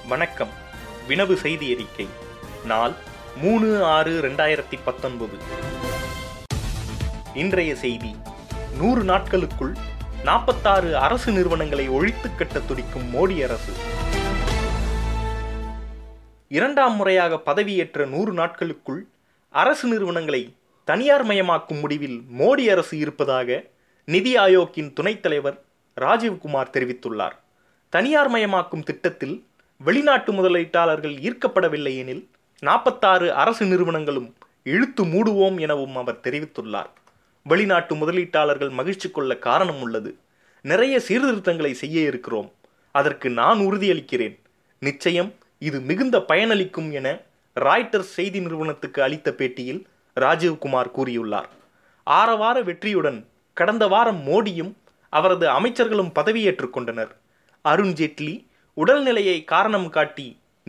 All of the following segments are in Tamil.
வணக்கம். வினவு செய்தி அறிக்கை. நாள் 3/6/2019. இன்றைய செய்தி: 100 நாட்களுக்குள் 46 அரசு நிறுவனங்களை ஒழித்து கட்ட துடிக்கும் மோடி அரசு. இரண்டாம் முறையாக பதவியேற்ற 100 நாட்களுக்குள் அரசு நிறுவனங்களை தனியார் மயமாக்கும் முடிவில் மோடி அரசு இருப்பதாக நிதி ஆயோக்கின் துணைத் தலைவர் ராஜீவ்குமார் தெரிவித்துள்ளார். தனியார் மயமாக்கும் திட்டத்தில் வெளிநாட்டு முதலீட்டாளர்கள் ஈர்க்கப்படவில்லை எனில் 46 அரசு நிறுவனங்களும் இழுத்து மூடுவோம் எனவும் அவர் தெரிவித்துள்ளார். வெளிநாட்டு முதலீட்டாளர்கள் மகிழ்ச்சி கொள்ள காரணம் உள்ளது. நிறைய சீர்திருத்தங்களை செய்ய இருக்கிறோம். அதற்கு நான் உறுதியளிக்கிறேன். நிச்சயம் இது மிகுந்த பயனளிக்கும் என ராய்ட்டர்ஸ் செய்தி நிறுவனத்துக்கு அளித்த பேட்டியில் ராஜீவ்குமார் கூறியுள்ளார். ஆரவார வெற்றியுடன் கடந்த வாரம் மோடியும் அவரது அமைச்சர்களும் பதவியேற்றுக் கொண்டனர். அருண்ஜேட்லி உடல்நிலையை காரணம் காட்டி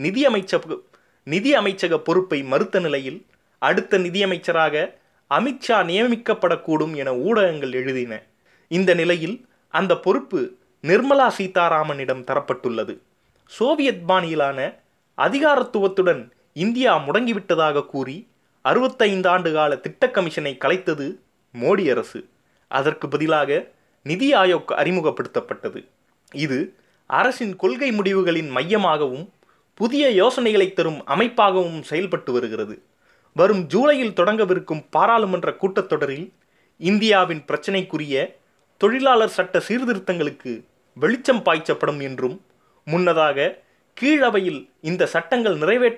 நிதி அமைச்சக பொறுப்பை மறுத்த நிலையில் அடுத்த நிதியமைச்சராக அமித்ஷா நியமிக்கப்படக்கூடும் என ஊடகங்கள் எழுதின. இந்த நிலையில் அந்த பொறுப்பு நிர்மலா சீதாராமனிடம் தரப்பட்டுள்ளது. சோவியத் பாணியிலான அதிகாரத்துவத்துடன் இந்தியா முடங்கிவிட்டதாக கூறி 65 ஆண்டு கால திட்ட கமிஷனை கலைத்தது மோடி அரசு. அதற்கு பதிலாக நிதி ஆயோக் அறிமுகப்படுத்தப்பட்டது. இது அரசின் கொள்கை முடிவுகளின் மையமாகவும் புதிய யோசனைகளை தரும் அமைப்பாகவும் செயல்பட்டு வருகிறது. வரும் ஜூலையில் தொடங்கவிருக்கும் பாராளுமன்ற கூட்டத்தொடரில் இந்தியாவின் பிரச்சினைக்குரிய தொழிலாளர் சட்ட சீர்திருத்தங்களுக்கு வெளிச்சம் பாய்ச்சப்படும் என்றும் முன்னதாக கீழவையில் இந்த சட்டங்கள்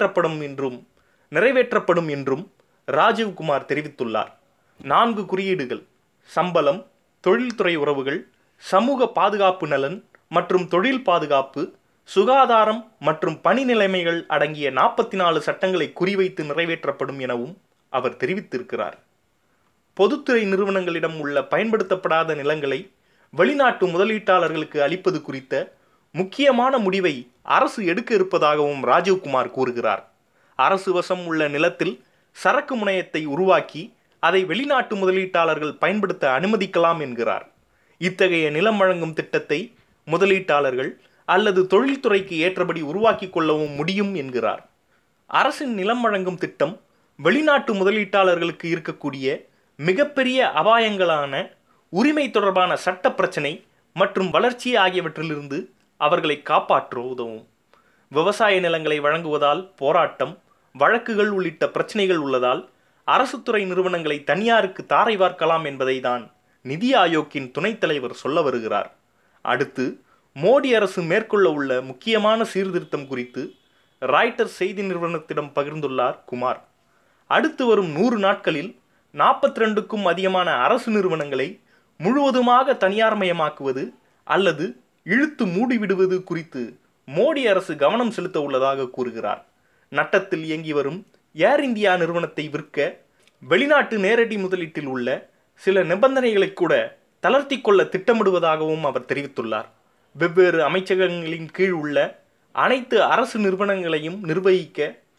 நிறைவேற்றப்படும் என்றும் ராஜீவ்குமார் தெரிவித்துள்ளார். 4 குறியீடுகள்: சம்பளம், தொழில்துறை உறவுகள், சமூக பாதுகாப்பு நலன் மற்றும் தொழில் பாதுகாப்பு, சுகாதாரம் மற்றும் பணி நிலைமைகள் அடங்கிய 44 சட்டங்களை குறிவைத்து நிறைவேற்றப்படும் எனவும் அவர் தெரிவித்திருக்கிறார். பொதுத்துறை நிறுவனங்களிடம் உள்ள பயன்படுத்தப்படாத நிலங்களை வெளிநாட்டு முதலீட்டாளர்களுக்கு அளிப்பது குறித்த முக்கியமான முடிவை அரசு எடுக்க இருப்பதாகவும் ராஜீவ்குமார் கூறுகிறார். அரசு வசம் உள்ள நிலத்தில் சரக்கு முனையத்தை உருவாக்கி அதை வெளிநாட்டு முதலீட்டாளர்கள் பயன்படுத்த அனுமதிக்கலாம் என்கிறார். இத்தகைய நிலம் வழங்கும் திட்டத்தை முதலீட்டாளர்கள் அல்லது தொழில்துறைக்கு ஏற்றபடி உருவாக்கி கொள்ளவும் முடியும் என்கிறார். அரசின் நிலம் வழங்கும் திட்டம் வெளிநாட்டு முதலீட்டாளர்களுக்கு இருக்கக்கூடிய மிகப்பெரிய அபாயங்களான உரிமை தொடர்பான சட்ட பிரச்சினை மற்றும் வளர்ச்சி ஆகியவற்றிலிருந்து அவர்களை காப்பாற்ற உதவும். விவசாய நிலங்களை வழங்குவதால் போராட்டம், வழக்குகள் உள்ளிட்ட பிரச்சனைகள் உள்ளதால் அரசு துறை நிறுவனங்களை தனியாருக்கு தாரை வார்க்கலாம் என்பதை தான் நிதி ஆயோக்கின் துணைத் தலைவர் சொல்ல வருகிறார். அடுத்து மோடி அரசு மேற்கொள்ள உள்ள முக்கியமான சீர்திருத்தம் குறித்து ராய்ட்டர்ஸ் செய்தி நிறுவனத்திடம் பகிர்ந்துள்ளார் குமார். அடுத்து வரும் 100 நாட்களில் 42க்கும் அதிகமான அரசு நிறுவனங்களை முழுவதுமாக தனியார்மயமாக்குவது அல்லது இழுத்து மூடிவிடுவது குறித்து மோடி அரசு கவனம் செலுத்த உள்ளதாக கூறுகிறார். நட்டத்தில் இயங்கி வரும் ஏர் இந்தியா நிறுவனத்தை விற்க வெளிநாட்டு நேரடி முதலீட்டில் உள்ள சில நிபந்தனைகளை கூட தளர்த்தி கொள்ள திட்டமிடுவதாகவும் அவர் தெரிவித்துள்ளார். வெவ்வேறு அமைச்சகங்களின் கீழ் உள்ள அனைத்து அரசு நிறுவனங்களையும் நிர்வகிக்க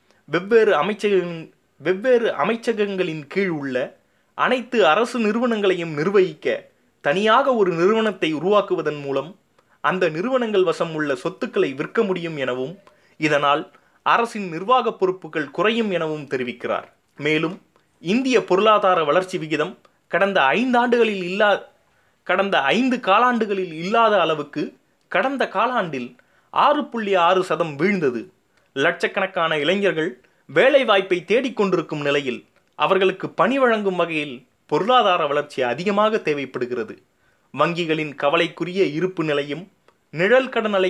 வெவ்வேறு அமைச்சகங்களின் கீழ் உள்ள அனைத்து அரசு நிறுவனங்களையும் நிர்வகிக்க தனியாக ஒரு நிறுவனத்தை உருவாக்குவதன் மூலம் அந்த நிறுவனங்கள் வசம் உள்ள சொத்துக்களை விற்க முடியும் எனவும் இதனால் அரசின் நிர்வாக பொறுப்புகள் குறையும் எனவும் தெரிவிக்கிறார். மேலும் இந்திய பொருளாதார வளர்ச்சி விகிதம் கடந்த 5 காலாண்டுகளில் இல்லாத அளவுக்கு கடந்த காலாண்டில் 6.6% வீழ்ந்தது. லட்சக்கணக்கான இளைஞர்கள் வேலை வாய்ப்பை தேடிக்கொண்டிருக்கும் நிலையில் அவர்களுக்கு பணி வழங்கும் வகையில் பொருளாதார வளர்ச்சி அதிகமாக தேவைப்படுகிறது. வங்கிகளின் கவலைக்குரிய இருப்பு நிலையும் நிழல்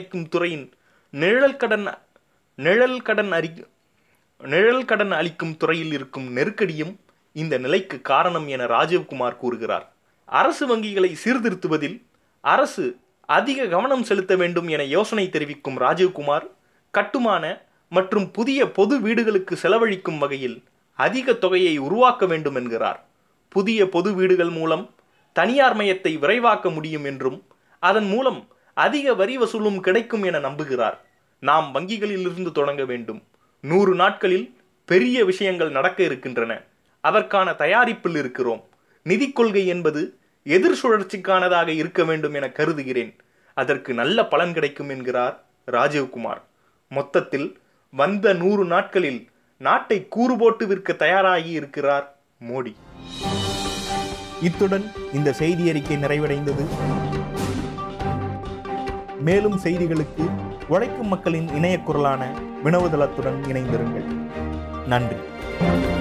கடன் அளிக்கும் துறையில் இருக்கும் நெருக்கடியும் இந்த நிலைக்கு காரணம் என ராஜீவ்குமார் கூறுகிறார். அரசு வங்கிகளை சீர்திருத்துவதில் அரசு அதிக கவனம் செலுத்த வேண்டும் என யோசனை தெரிவிக்கும் ராஜீவ்குமார், கட்டுமான மற்றும் புதிய பொது வீடுகளுக்கு செலவழிக்கும் வகையில் அதிக தொகையை உருவாக்க வேண்டும் என்கிறார். புதிய பொது வீடுகள் மூலம் தனியார் மயத்தை விரைவாக்க முடியும் என்றும் அதன் மூலம் அதிக வரி வசூலும் கிடைக்கும் என நம்புகிறார். நாம் வங்கிகளில் இருந்து தொடங்க வேண்டும். 100 நாட்களில் பெரிய விஷயங்கள் நடக்க இருக்கின்றன. அதற்கான தயாரிப்பில் இருக்கிறோம். நிதி கொள்கை என்பது எதிர் சுழற்சிக்கானதாக இருக்க வேண்டும் என கருதுகிறேன். அதற்கு நல்ல பலன் கிடைக்கும் என்கிறார் ராஜீவ்குமார். மொத்தத்தில் வந்த 100 நாட்களில் நாட்டை கூறு போட்டு விற்க தயாராகி இருக்கிறார் மோடி. இத்துடன் இந்த செய்தி அறிக்கை நிறைவடைந்தது. மேலும் செய்திகளுக்கு உழைக்கும் மக்களின் இணைய குரலான வினவுதளத்துடன் இணைந்திருங்கள். நன்றி.